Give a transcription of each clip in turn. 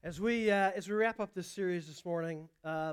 As we wrap up this series this morning,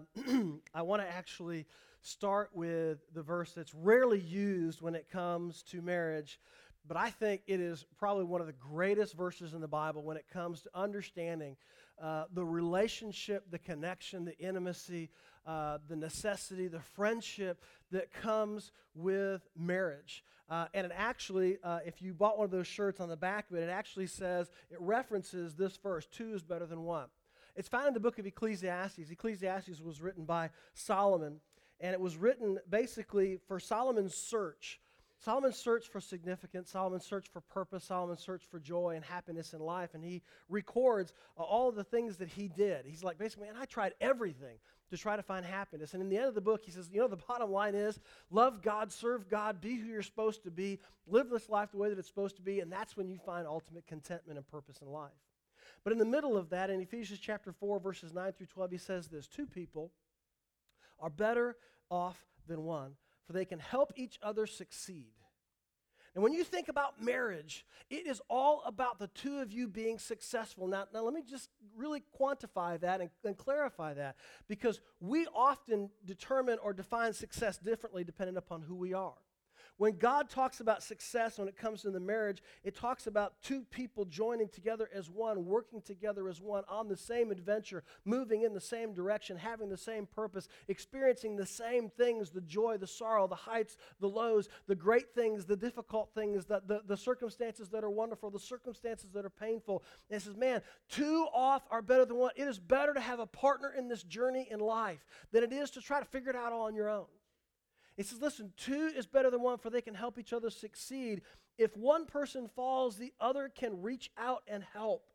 I want to actually start with the verse that's rarely used when it comes to marriage, but I think it is probably one of the greatest verses in the Bible when it comes to understanding the relationship, the connection, the intimacy, the necessity, the friendship that comes with marriage. And it actually, if you bought one of those shirts on the back of it, it actually says, it references this verse, 2 is better than 1. It's found in the book of Ecclesiastes. Ecclesiastes was written by Solomon, and it was written basically for Solomon's search. Solomon's search for significance, Solomon's search for purpose, Solomon's search for joy and happiness in life, and he records all the things that he did. He's like, basically, man, I tried everything to try to find happiness. And in the end of the book, he says, the bottom line is love God, serve God, be who you're supposed to be, live this life the way that it's supposed to be, and that's when you find ultimate contentment and purpose in life. But in the middle of that, in Ephesians chapter 4, verses 9 through 12, he says this, 2 people are better off than one, for they can help each other succeed. And when you think about marriage, it is all about the two of you being successful. Now let me just really quantify that and clarify that, because we often determine or define success differently depending upon who we are. When God talks about success when it comes to the marriage, it talks about 2 people joining together as one, working together as one on the same adventure, moving in the same direction, having the same purpose, experiencing the same things, the joy, the sorrow, the heights, the lows, the great things, the difficult things, the circumstances that are wonderful, the circumstances that are painful. And it says, man, 2 off are better than 1. It is better to have a partner in this journey in life than it is to try to figure it out all on your own. It says, listen, 2 is better than 1, for they can help each other succeed. If one person falls, the other can reach out and help.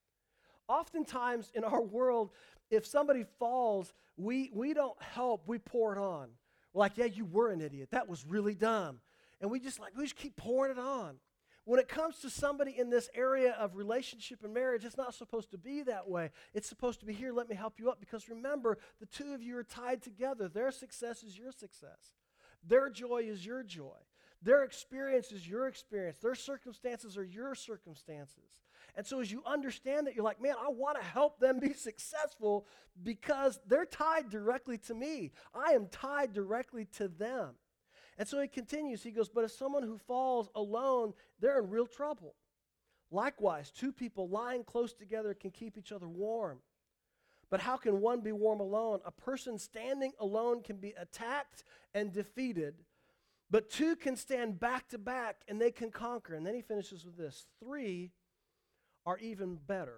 Oftentimes in our world, if somebody falls, we don't help, we pour it on. We're like, yeah, you were an idiot. That was really dumb. And we just keep pouring it on. When it comes to somebody in this area of relationship and marriage, it's not supposed to be that way. It's supposed to be, here, let me help you up. Because remember, the 2 of you are tied together. Their success is your success. Their joy is your joy. Their experience is your experience. Their circumstances are your circumstances. And so as you understand that, you're like, man, I want to help them be successful because they're tied directly to me. I am tied directly to them. And so he continues. He goes, but if someone who falls alone, they're in real trouble. Likewise, 2 people lying close together can keep each other warm. But how can one be warm alone? A person standing alone can be attacked and defeated, but 2 can stand back to back and they can conquer. And then he finishes with this, 3 are even better,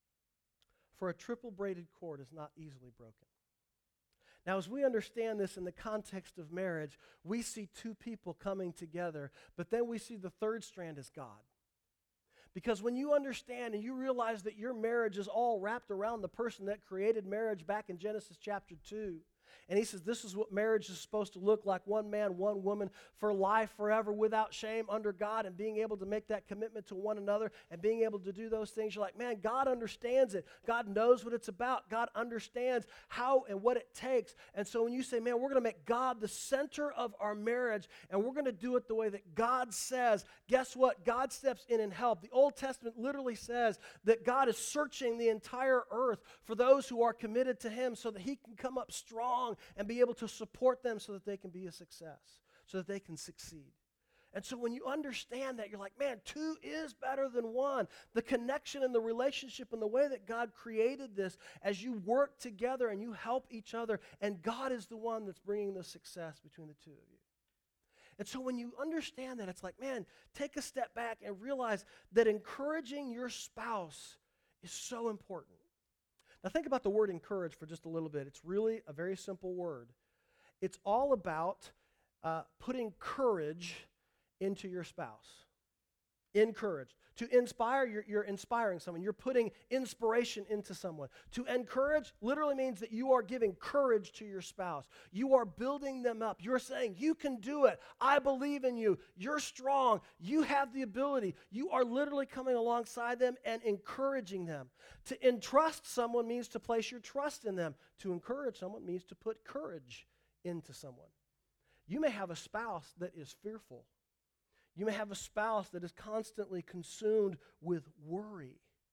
for a triple braided cord is not easily broken. Now, as we understand this in the context of marriage, we see 2 people coming together, but then we see the third strand as God. Because when you understand and you realize that your marriage is all wrapped around the person that created marriage back in Genesis chapter 2, and he says this is what marriage is supposed to look like, one man, one woman, for life forever without shame under God, and being able to make that commitment to one another and being able to do those things. You're like, man, God understands it. God knows what it's about. God understands how and what it takes. And so when you say, man, we're going to make God the center of our marriage and we're going to do it the way that God says, guess what? God steps in and helps. The Old Testament literally says that God is searching the entire earth for those who are committed to him so that he can come up strong and be able to support them so that they can be a success, so that they can succeed. And so when you understand that, you're like, man, 2 is better than 1. The connection and the relationship and the way that God created this, as you work together and you help each other, and God is the one that's bringing the success between the 2 of you. And so when you understand that, it's like, man, take a step back and realize that encouraging your spouse is so important. Now think about the word encourage for just a little bit. It's really a very simple word. It's all about putting courage into your spouse. Encourage. To inspire, you're inspiring someone. You're putting inspiration into someone. To encourage literally means that you are giving courage to your spouse. You are building them up. You're saying, you can do it. I believe in you. You're strong. You have the ability. You are literally coming alongside them and encouraging them. To entrust someone means to place your trust in them. To encourage someone means to put courage into someone. You may have a spouse that is fearful. You may have a spouse that is constantly consumed with worry.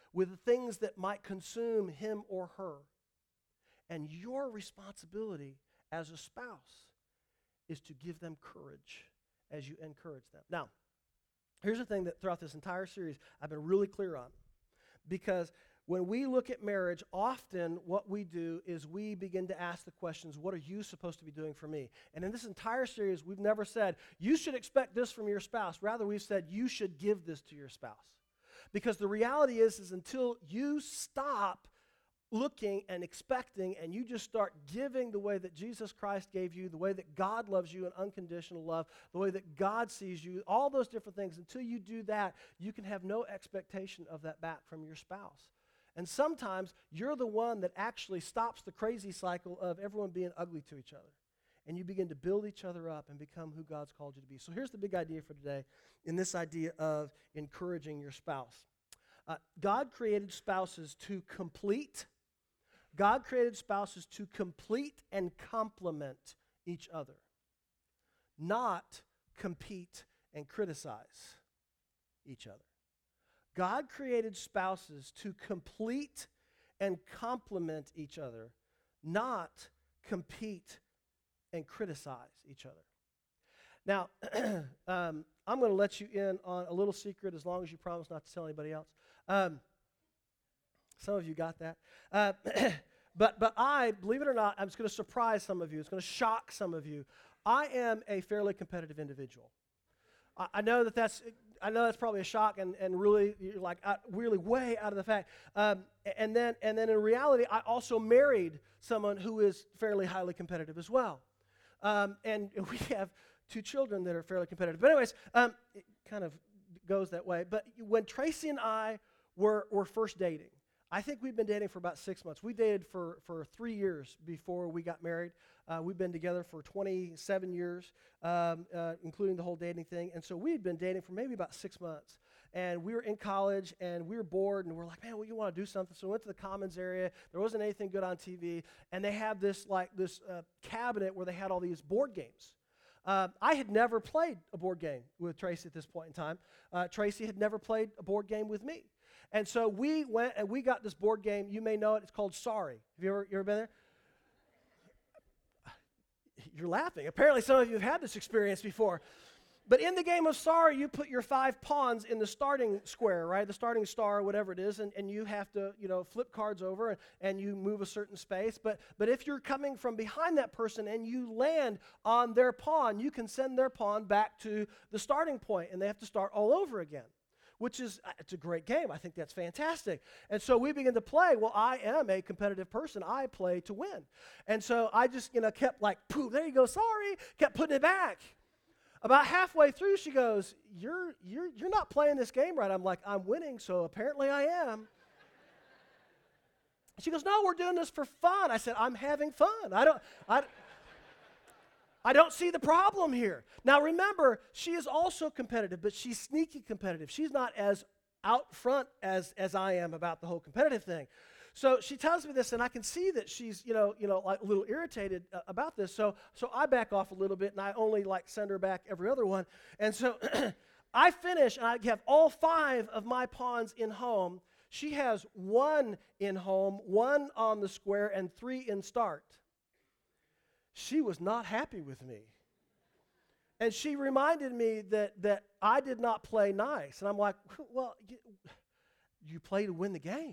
with the things that might consume him or her. And your responsibility as a spouse is to give them courage as you encourage them. Now, here's the thing that throughout this entire series I've been really clear on. Because when we look at marriage, often what we do is we begin to ask the questions, what are you supposed to be doing for me? And in this entire series, we've never said, you should expect this from your spouse. Rather, we've said, you should give this to your spouse. Because the reality is until you stop looking and expecting and you just start giving the way that Jesus Christ gave you, the way that God loves you in unconditional love, the way that God sees you, all those different things, until you do that, you can have no expectation of that back from your spouse. And sometimes you're the one that actually stops the crazy cycle of everyone being ugly to each other. And you begin to build each other up and become who God's called you to be. So here's the big idea for today in this idea of encouraging your spouse. God created spouses to complete and complement each other, not compete and criticize each other. God created spouses to complete and complement each other, not compete and criticize each other. Now, I'm going to let you in on a little secret as long as you promise not to tell anybody else. Some of you got that. But I, believe it or not, I'm just going to surprise some of you. It's going to shock some of you. I am a fairly competitive individual. I know that's probably a shock and really you're like really way out of the fact. And then in reality, I also married someone who is fairly highly competitive as well. And we have 2 children that are fairly competitive. But anyways, it kind of goes that way. But when Tracy and I were first dating, I think we've been dating for about 6 months. We dated for 3 years before we got married. We've been together for 27 years, including the whole dating thing. And so we'd been dating for maybe about 6 months. And we were in college, and we were bored, and we're like, man, you want to do something? So we went to the Commons area. There wasn't anything good on TV. And they had this cabinet where they had all these board games. I had never played a board game with Tracy at this point in time. Tracy had never played a board game with me. And so we went and we got this board game. You may know it. It's called Sorry. Have you ever been there? You're laughing. Apparently some of you have had this experience before. But in the game of Sorry, you put your 5 pawns in the starting square, right? The starting star, whatever it is, and you have to, flip cards over and you move a certain space. But if you're coming from behind that person and you land on their pawn, you can send their pawn back to the starting point, and they have to start all over again. It's a great game. I think that's fantastic. And so we begin to play. Well, I am a competitive person. I play to win. And so I just, kept like, poof, there you go, sorry, kept putting it back. About halfway through, she goes, you're not playing this game right. I'm like, I'm winning, so apparently I am. She goes, no, we're doing this for fun. I said, I'm having fun. I don't see the problem here. Now remember, she is also competitive, but she's sneaky competitive. She's not as out front as I am about the whole competitive thing. So she tells me this, and I can see that she's, like a little irritated about this. So I back off a little bit, and I only send her back every other one. And so I finish, and I have all 5 of my pawns in home. She has 1 in home, 1 on the square, and 3 in start. She was not happy with me. And she reminded me that I did not play nice. And I'm like, well, you play to win the game.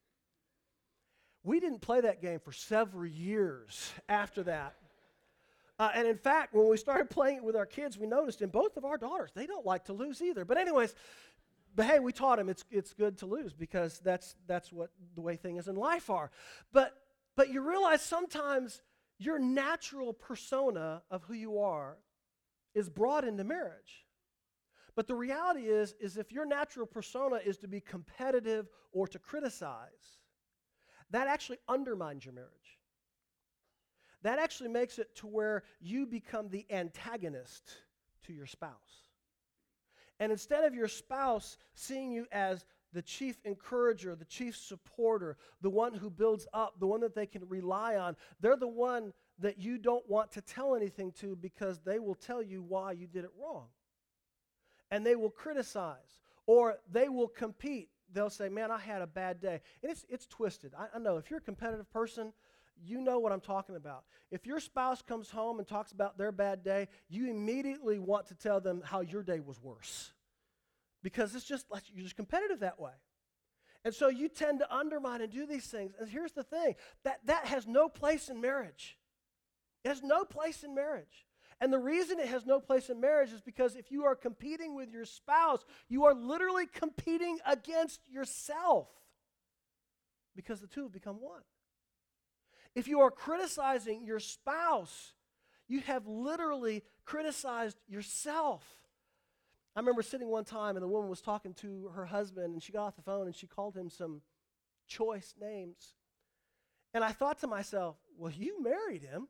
We didn't play that game for several years after that. And in fact, when we started playing it with our kids, we noticed in both of our daughters, they don't like to lose either. But anyways, hey, we taught them it's good to lose because that's what the way things in life are. But you realize sometimes your natural persona of who you are is brought into marriage. But the reality is if your natural persona is to be competitive or to criticize, that actually undermines your marriage. That actually makes it to where you become the antagonist to your spouse. And instead of your spouse seeing you as the chief encourager, the chief supporter, the one who builds up, the one that they can rely on, they're the one that you don't want to tell anything to because they will tell you why you did it wrong. And they will criticize, or they will compete. they'll say, man, I had a bad day. And it's twisted. I know. If you're a competitive person, you know what I'm talking about. If your spouse comes home and talks about their bad day, you immediately want to tell them how your day was worse. Because it's just like you're just competitive that way. And so you tend to undermine and do these things. And here's the thing, that has no place in marriage. It has no place in marriage. And the reason it has no place in marriage is because if you are competing with your spouse, you are literally competing against yourself. Because the two have become one. If you are criticizing your spouse, you have literally criticized yourself. I remember sitting one time and the woman was talking to her husband and she got off the phone and she called him some choice names. And I thought to myself, well, you married him.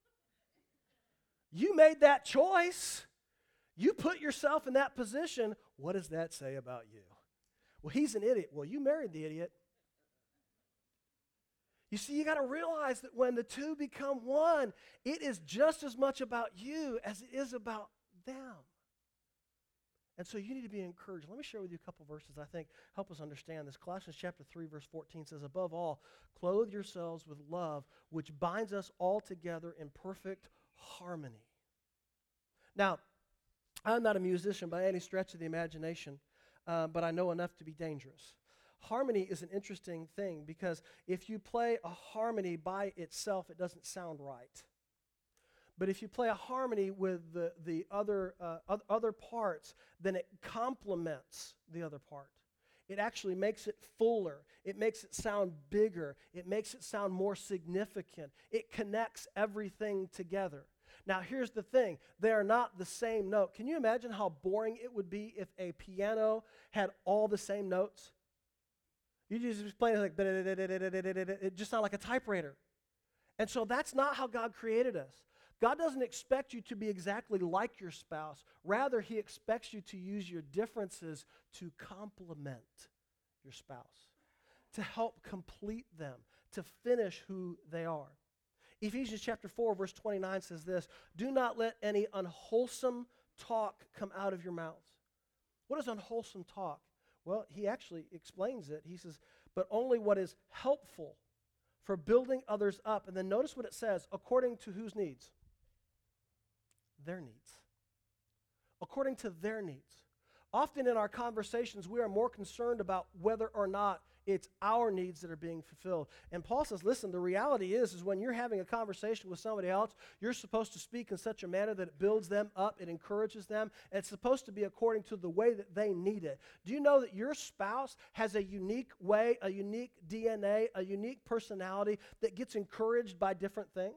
You made that choice. You put yourself in that position. What does that say about you? Well, he's an idiot. Well, you married the idiot. You see, you got to realize that when the two become one, it is just as much about you as it is about them. And so you need to be encouraged. Let me share with you a couple verses I think help us understand this. Colossians chapter 3, verse 14 says, above all, clothe yourselves with love, which binds us all together in perfect harmony. Now, I'm not a musician by any stretch of the imagination, but I know enough to be dangerous. Harmony is an interesting thing because if you play a harmony by itself, it doesn't sound right. But if you play a harmony with the other parts, then it complements the other part. It actually makes it fuller. It makes it sound bigger. It makes it sound more significant. It connects everything together. Now, here's the thing. They are not the same note. Can you imagine how boring it would be if a piano had all the same notes? You just play it like, it just sounds like a typewriter. And so that's not how God created us. God doesn't expect you to be exactly like your spouse. Rather, he expects you to use your differences to complement your spouse, to help complete them, to finish who they are. Ephesians chapter 4, verse 29 says this, do not let any unwholesome talk come out of your mouths. What is unwholesome talk? Well, he actually explains it. He says, but only what is helpful for building others up. And then notice what it says, according to whose needs? Their needs. According to their needs. Often in our conversations, we are more concerned about whether or not it's our needs that are being fulfilled. And Paul says, listen, the reality is when you're having a conversation with somebody else, you're supposed to speak in such a manner that it builds them up, it encourages them, and it's supposed to be according to the way that they need it. Do you know that your spouse has a unique way, a unique DNA, a unique personality that gets encouraged by different things?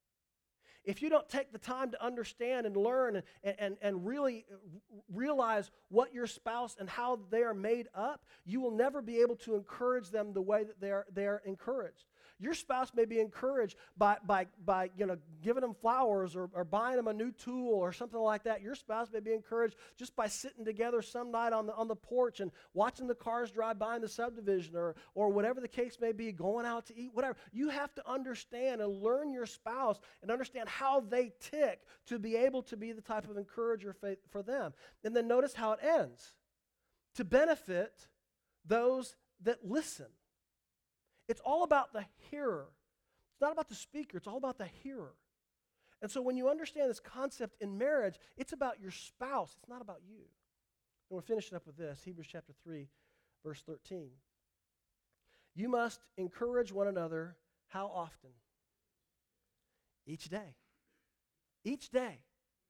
If you don't take the time to understand and learn and really realize what your spouse and how they are made up, you will never be able to encourage them the way that they are encouraged. Your spouse may be encouraged by giving them flowers or buying them a new tool or something like that. Your spouse may be encouraged just by sitting together some night on the porch and watching the cars drive by in the subdivision or whatever the case may be, going out to eat, whatever. You have to understand and learn your spouse and understand how they tick to be able to be the type of encourager for them. And then notice how it ends. To benefit those that listen. It's all about the hearer. It's not about the speaker. It's all about the hearer. And so when you understand this concept in marriage, it's about your spouse. It's not about you. And we're finishing up with this, Hebrews chapter 3, verse 13. You must encourage one another how often? Each day. Each day.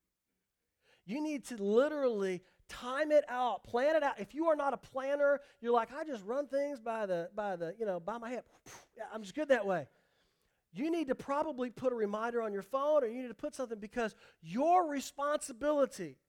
You need to literally time it out, plan it out. If you are not a planner, you're like, I just run things by my head. I'm just good that way. You need to probably put a reminder on your phone, or you need to put something, because your responsibility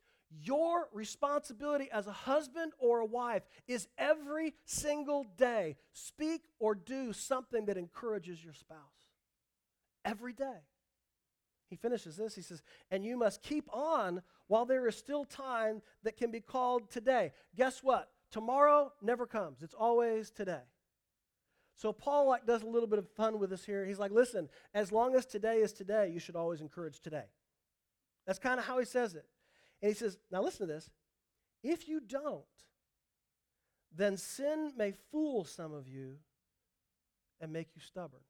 as a husband or a wife is every single day speak or do something that encourages your spouse. Every day. He finishes this, he says, and you must keep on while there is still time that can be called today. Guess what? Tomorrow never comes. It's always today. So Paul does a little bit of fun with us here. He's like, listen, as long as today is today, you should always encourage today. That's kind of how he says it. And he says, now listen to this. If you don't, then sin may fool some of you and make you stubborn.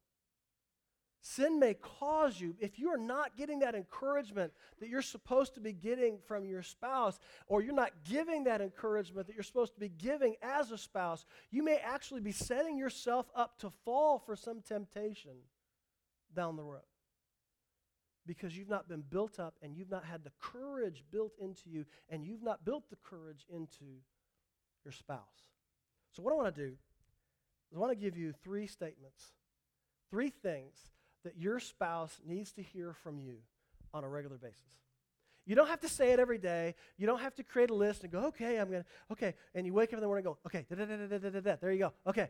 Sin may cause you, if you are not getting that encouragement that you're supposed to be getting from your spouse, or you're not giving that encouragement that you're supposed to be giving as a spouse, you may actually be setting yourself up to fall for some temptation down the road. Because you've not been built up and you've not had the courage built into you, and you've not built the courage into your spouse. So what I want to do is I want to give you 3 statements, 3 things that your spouse needs to hear from you on a regular basis. You don't have to say it every day. You don't have to create a list and go, okay, okay. And you wake up in the morning and go, okay, there you go, okay.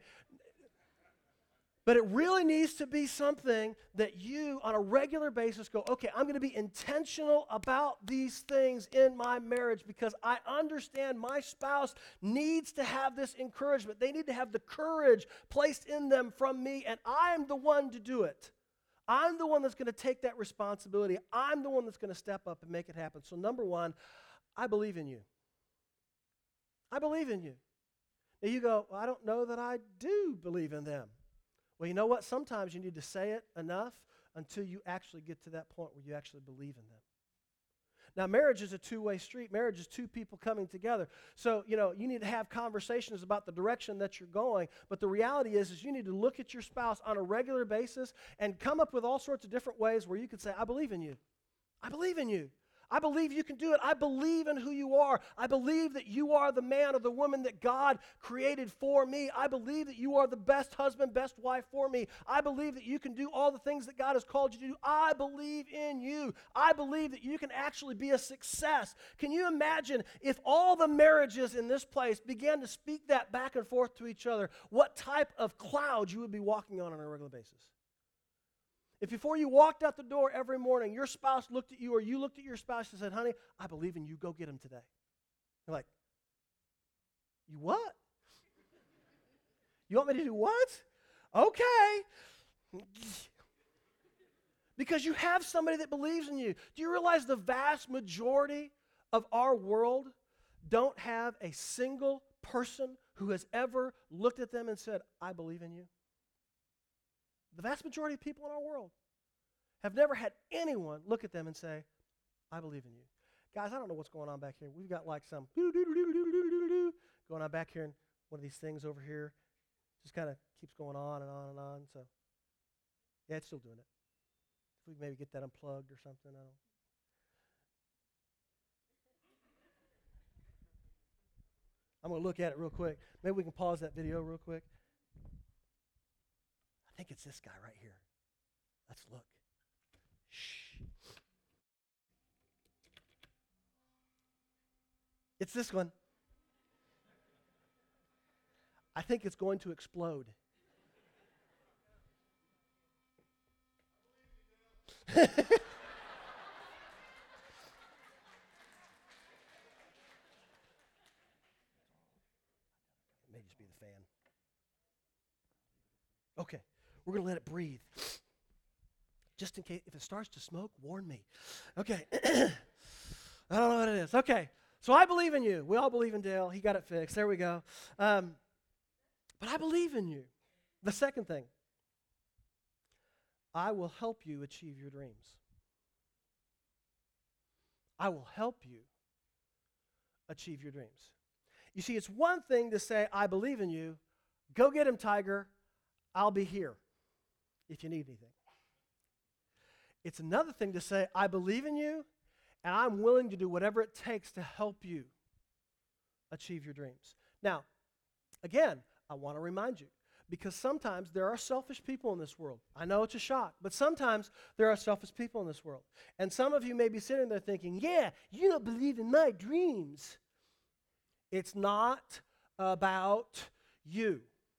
But it really needs to be something that you, on a regular basis, go, okay, I'm going to be intentional about these things in my marriage because I understand my spouse needs to have this encouragement. They need to have the courage placed in them from me, and I'm the one to do it. I'm the one that's going to take that responsibility. I'm the one that's going to step up and make it happen. So number 1, I believe in you. I believe in you. Now you go, well, I don't know that I do believe in them. Well, you know what? Sometimes you need to say it enough until you actually get to that point where you actually believe in them. Now, marriage is a two-way street. Marriage is 2 people coming together. So, you need to have conversations about the direction that you're going. But the reality is you need to look at your spouse on a regular basis and come up with all sorts of different ways where you can say, I believe in you. I believe in you. I believe you can do it. I believe in who you are. I believe that you are the man or the woman that God created for me. I believe that you are the best husband, best wife for me. I believe that you can do all the things that God has called you to do. I believe in you. I believe that you can actually be a success. Can you imagine if all the marriages in this place began to speak that back and forth to each other, what type of cloud you would be walking on a regular basis? If before you walked out the door every morning, your spouse looked at you or you looked at your spouse and said, honey, I believe in you, go get him today. You're like, you what? You want me to do what? Okay. Because you have somebody that believes in you. Do you realize the vast majority of our world don't have a single person who has ever looked at them and said, I believe in you? The vast majority of people in our world have never had anyone look at them and say, I believe in you. Guys, I don't know what's going on back here. We've got like some going on back here, and one of these things over here just kind of keeps going on and on and on. So, yeah, it's still doing it. If we can maybe get that unplugged or something, I don't. I'm going to look at it real quick. Maybe we can pause that video real quick. I think it's this guy right here. Let's look. Shh. It's this one. I think it's going to explode. It may just be the fan. Okay. We're going to let it breathe. Just in case, if it starts to smoke, warn me. Okay. I don't know what it is. Okay. So I believe in you. We all believe in Dale. He got it fixed. There we go. But I believe in you. The second thing, I will help you achieve your dreams. I will help you achieve your dreams. You see, it's one thing to say, I believe in you. Go get him, Tiger. I'll be here if you need anything. It's another thing to say, I believe in you, and I'm willing to do whatever it takes to help you achieve your dreams. Now, again, I want to remind you, because sometimes there are selfish people in this world. I know it's a shock, but sometimes there are selfish people in this world. And some of you may be sitting there thinking, yeah, you don't believe in my dreams. It's not about you.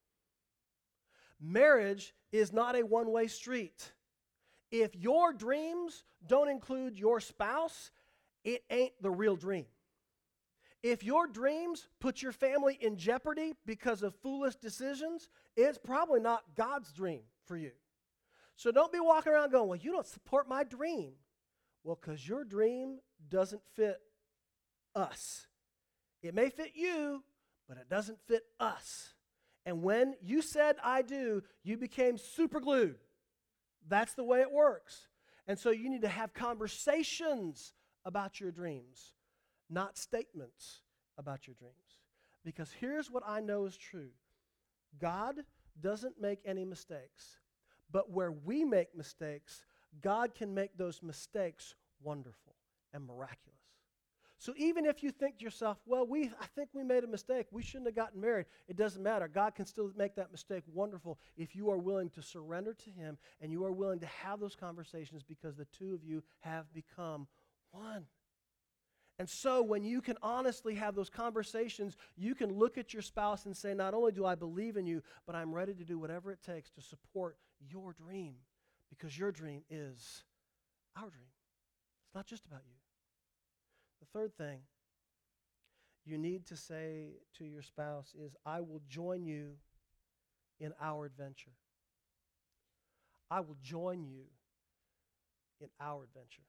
Marriage is not a one-way street. If your dreams don't include your spouse, it ain't the real dream. If your dreams put your family in jeopardy because of foolish decisions, it's probably not God's dream for you. So don't be walking around going, well, you don't support my dream. Well, because your dream doesn't fit us. It may fit you, but it doesn't fit us. And when you said I do, you became super glued. That's the way it works. And so you need to have conversations about your dreams, not statements about your dreams. Because here's what I know is true. God doesn't make any mistakes, but where we make mistakes, God can make those mistakes wonderful and miraculous. So even if you think to yourself, well, I think we made a mistake, we shouldn't have gotten married, it doesn't matter. God can still make that mistake wonderful if you are willing to surrender to Him and you are willing to have those conversations because the two of you have become one. And so when you can honestly have those conversations, you can look at your spouse and say, not only do I believe in you, but I'm ready to do whatever it takes to support your dream because your dream is our dream. It's not just about you. The third thing you need to say to your spouse is, I will join you in our adventure. I will join you in our adventure.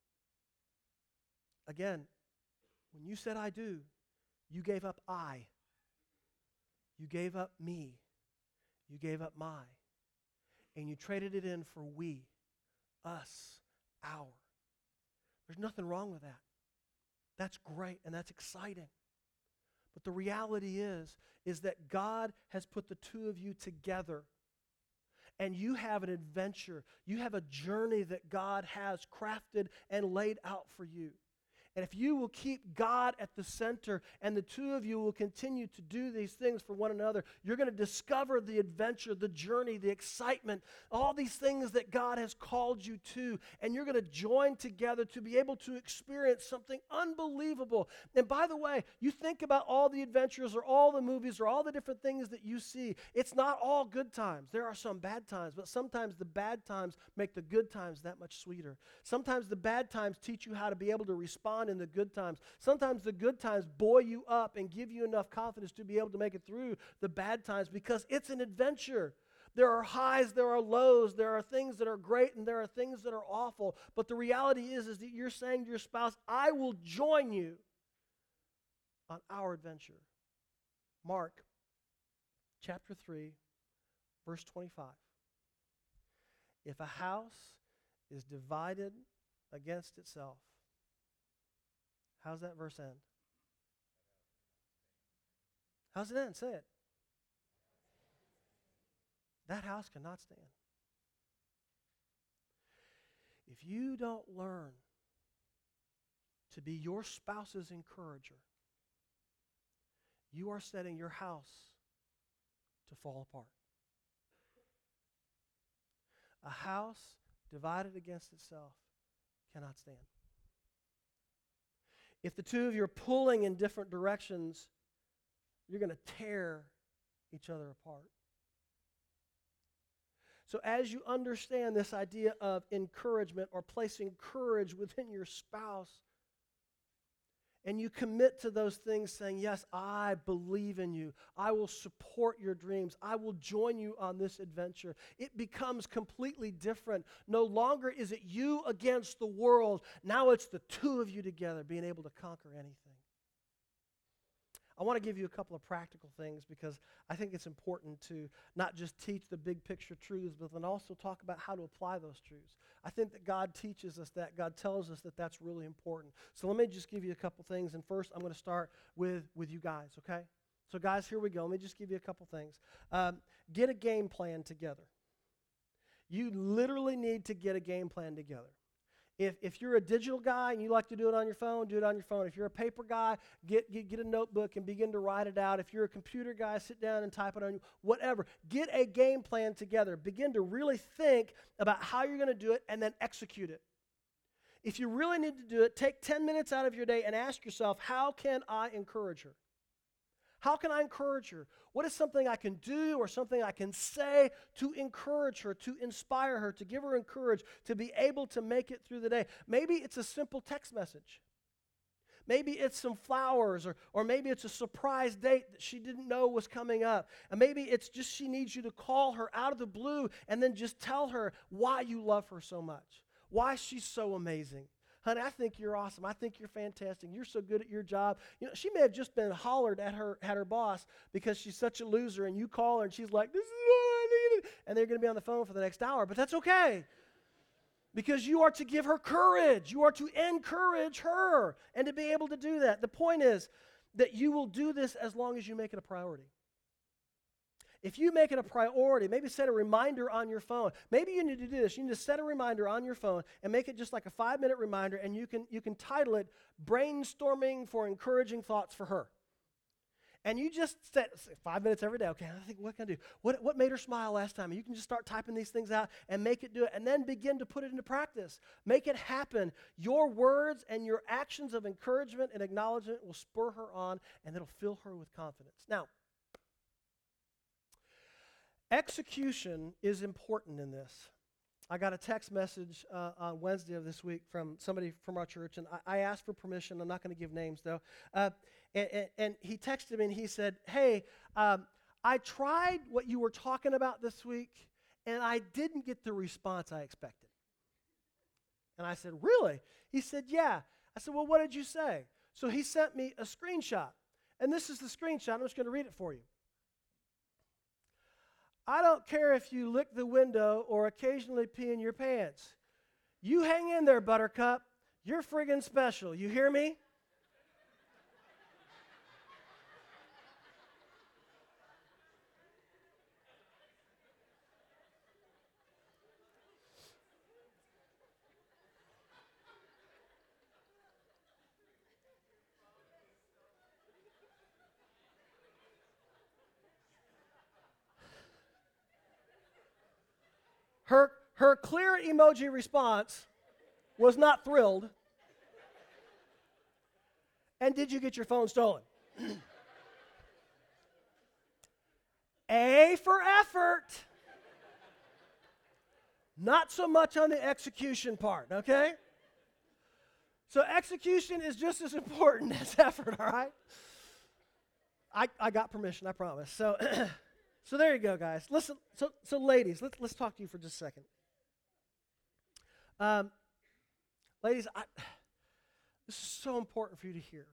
Again, when you said I do, you gave up I. You gave up me. You gave up my. And you traded it in for we, us, our. There's nothing wrong with that. That's great and that's exciting. But the reality is that God has put the two of you together. And you have an adventure. You have a journey that God has crafted and laid out for you. And if you will keep God at the center and the two of you will continue to do these things for one another, you're going to discover the adventure, the journey, the excitement, all these things that God has called you to. And you're going to join together to be able to experience something unbelievable. And by the way, you think about all the adventures or all the movies or all the different things that you see. It's not all good times. There are some bad times, but sometimes the bad times make the good times that much sweeter. Sometimes the bad times teach you how to be able to respond in the good times. Sometimes the good times buoy you up and give you enough confidence to be able to make it through the bad times because it's an adventure. There are highs, there are lows, there are things that are great and there are things that are awful. But the reality is that you're saying to your spouse, I will join you on our adventure. Mark chapter 3, verse 25. If a house is divided against itself, how's that verse end? How's it end? Say it. That house cannot stand. If you don't learn to be your spouse's encourager, you are setting your house to fall apart. A house divided against itself cannot stand. If the two of you are pulling in different directions, you're going to tear each other apart. So as you understand this idea of encouragement or placing courage within your spouse, and you commit to those things saying, yes, I believe in you. I will support your dreams. I will join you on this adventure. It becomes completely different. No longer is it you against the world. Now it's the two of you together being able to conquer anything. I want to give you a couple of practical things because I think it's important to not just teach the big picture truths, but then also talk about how to apply those truths. I think that God teaches us that. God tells us that that's really important. So let me just give you a couple things. And first, I'm going to start with you guys, okay? So guys, here we go. Let me just give you a couple things. Get a game plan together. You literally need to get a game plan together. If you're a digital guy and you like to do it on your phone, do it on your phone. If you're a paper guy, get a notebook and begin to write it out. If you're a computer guy, sit down and type it on whatever. Get a game plan together. Begin to really think about how you're going to do it and then execute it. If you really need to do it, take 10 minutes out of your day and ask yourself, how can I encourage her? How can I encourage her? What is something I can do or something I can say to encourage her, to inspire her, to give her encouragement, to be able to make it through the day? Maybe it's a simple text message. Maybe it's some flowers, or maybe it's a surprise date that she didn't know was coming up. And maybe it's just she needs you to call her out of the blue and then just tell her why you love her so much, why she's so amazing. honey, I think you're awesome. I think you're fantastic. You're so good at your job. She may have just been hollered at her boss because she's such a loser, and you call her and she's like, this is what I needed. And they're going to be on the phone for the next hour, but that's okay. Because you are to give her courage. You are to encourage her and to be able to do that. The point is that you will do this as long as you make it a priority. If you make it a priority, maybe set a reminder on your phone. Maybe you need to do this. You need to set a reminder on your phone and make it just like a 5-minute reminder, and you can title it Brainstorming for Encouraging Thoughts for Her. And you just set 5 minutes every day. Okay, I think, what can I do? What made her smile last time? And you can just start typing these things out and make it do it, and then begin to put it into practice. Make it happen. Your words and your actions of encouragement and acknowledgement will spur her on, and it'll fill her with confidence. Now, execution is important in this. I got a text message on Wednesday of this week from somebody from our church, and I asked for permission. I'm not going to give names, though. And he texted me, and he said, hey, I tried what you were talking about this week, and I didn't get the response I expected. And I said, really? He said, yeah. I said, well, what did you say? So he sent me a screenshot, and this is the screenshot. I'm just going to read it for you. I don't care if you lick the window or occasionally pee in your pants. You hang in there, Buttercup. You're friggin' special. You hear me? Her clear emoji response was not thrilled. And did you get your phone stolen? A for effort. Not so much on the execution part, okay? So execution is just as important as effort, all right? I got permission, I promise. So so there you go, guys. Listen, so ladies, let's talk to you for just a second. Ladies, this is so important for you to hear.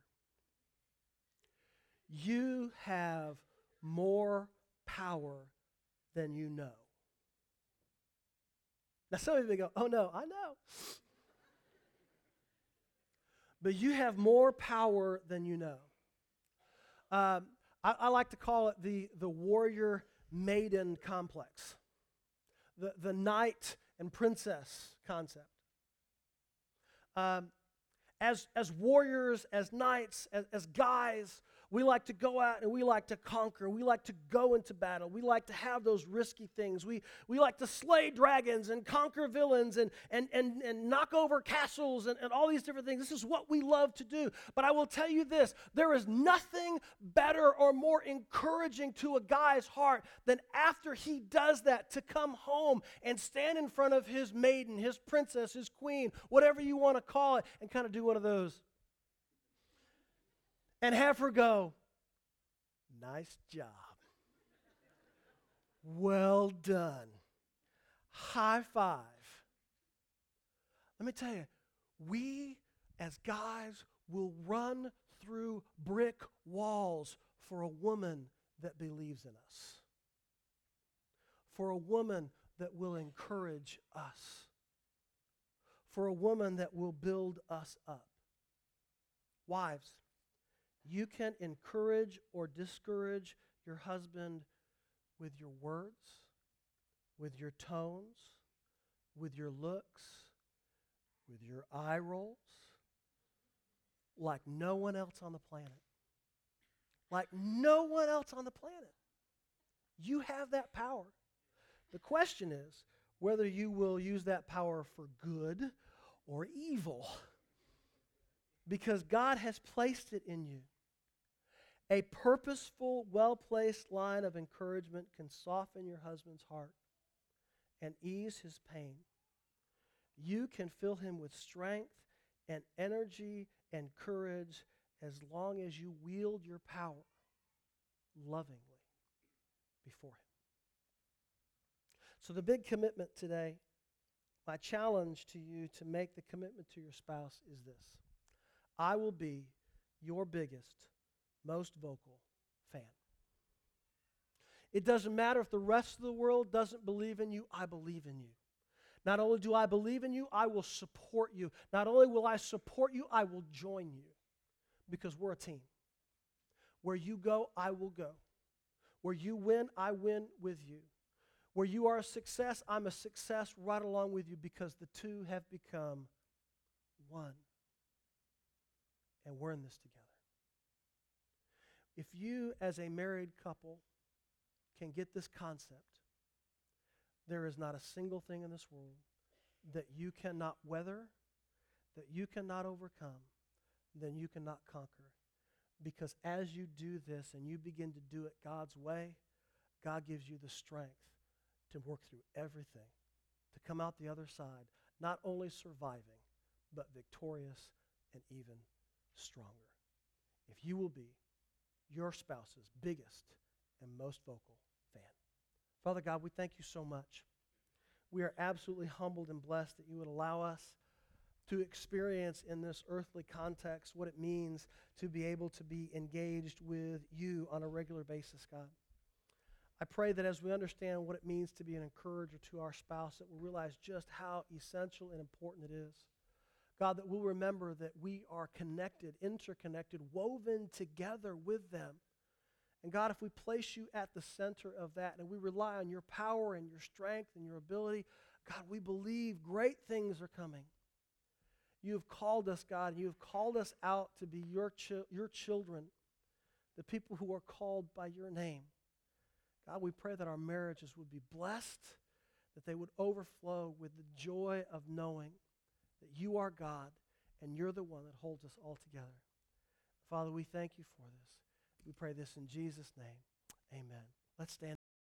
You have more power than you know. Now, some of you may go, oh no, I know. But you have more power than you know. I like to call it the warrior maiden complex, the knight and princess concept. As warriors, as knights, as guys, we like to go out and we like to conquer. We like to go into battle. We like to have those risky things. We like to slay dragons and conquer villains and knock over castles and all these different things. This is what we love to do. But I will tell you this, there is nothing better or more encouraging to a guy's heart than after he does that to come home and stand in front of his maiden, his princess, his queen, whatever you want to call it, and kind of do one of those. And have her go, nice job. Well done. High five. Let me tell you, we as guys will run through brick walls for a woman that believes in us. For a woman that will encourage us. For a woman that will build us up. Wives, you can encourage or discourage your husband with your words, with your tones, with your looks, with your eye rolls, like no one else on the planet. Like no one else on the planet. You have that power. The question is whether you will use that power for good or evil. Because God has placed it in you. A purposeful, well-placed line of encouragement can soften your husband's heart and ease his pain. You can fill him with strength and energy and courage as long as you wield your power lovingly before him. So the big commitment today, my challenge to you to make the commitment to your spouse is this: I will be your biggest, most vocal fan. It doesn't matter if the rest of the world doesn't believe in you, I believe in you. Not only do I believe in you, I will support you. Not only will I support you, I will join you, because we're a team. Where you go, I will go. Where you win, I win with you. Where you are a success, I'm a success right along with you, because the two have become one. And we're in this together. If you, as a married couple, can get this concept, there is not a single thing in this world that you cannot weather, that you cannot overcome, then you cannot conquer. Because as you do this and you begin to do it God's way, God gives you the strength to work through everything, to come out the other side, not only surviving, but victorious and even stronger. If you will be your spouse's biggest and most vocal fan. Father God, we thank you so much. We are absolutely humbled and blessed that you would allow us to experience in this earthly context what it means to be able to be engaged with you on a regular basis, God. I pray that as we understand what it means to be an encourager to our spouse, that we'll realize just how essential and important it is. God, that we'll remember that we are connected, interconnected, woven together with them. And God, if we place you at the center of that and we rely on your power and your strength and your ability, God, we believe great things are coming. You have called us, God, and you have called us out to be your children, the people who are called by your name. God, we pray that our marriages would be blessed, that they would overflow with the joy of knowing that you are God and you're the one that holds us all together. Father, we thank you for this. We pray this in Jesus' name. Amen. Let's stand.